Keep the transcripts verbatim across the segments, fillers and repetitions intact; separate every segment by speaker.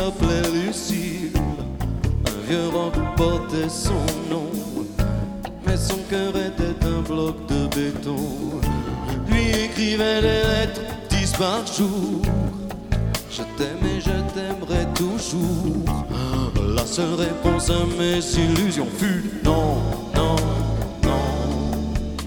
Speaker 1: s'appelait Lucille. Un vieux roc portait son nom, mais son cœur était un bloc de béton. Lui écrivait des lettres, dix par jour. Je t'aime et je t'aimerai toujours. La seule réponse à mes illusions fut non, non, non.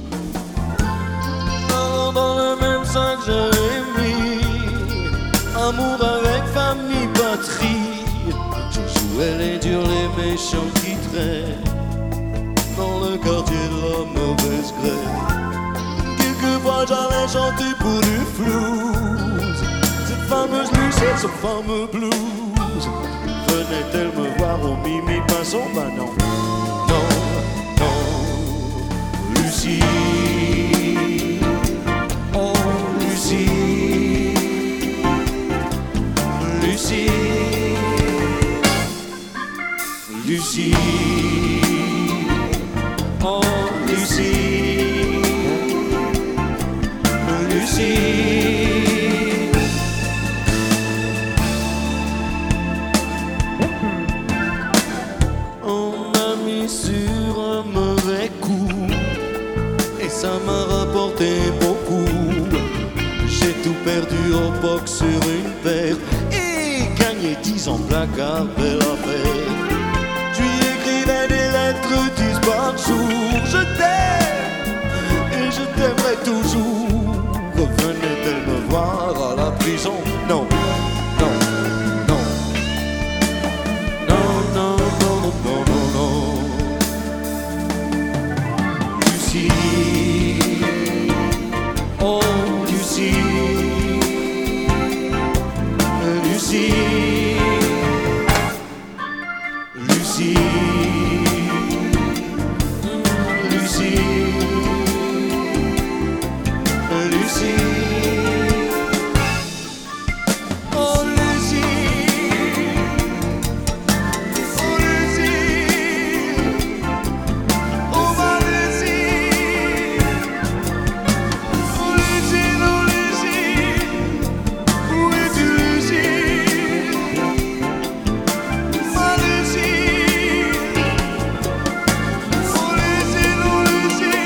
Speaker 1: Alors dans le même sac j'avais mis amour avec famille, patrie. Je jouais les durs, les méchants qui traînent dans le quartier de la mauvaise graine. Quelquefois j'allais chanter pour du flouze, cette fameuse Lucie, ce fameux blues. Venait-elle me voir au Mimi Pinson? Bah non, non, non. Lucie, oh Lucie, Lucie, Lucie, oh Lucie, Lucie. Sur un mauvais coup, et ça m'a rapporté beaucoup. J'ai tout perdu au box sur une paire et gagné dix ans placard, belle affaire. Je lui écrivais des lettres dix par jour. Je t'aime et je t'aimerai toujours. Revenait-elle me voir à la prison? Non, non, non, non, non, non, non, non, non. Lucie, oh Lucie, Lucie, Lucie, Lucie, Lucie, oh Lucie, oh Lucie, oh ma Lucie.
Speaker 2: Lucie,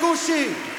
Speaker 1: gaucher.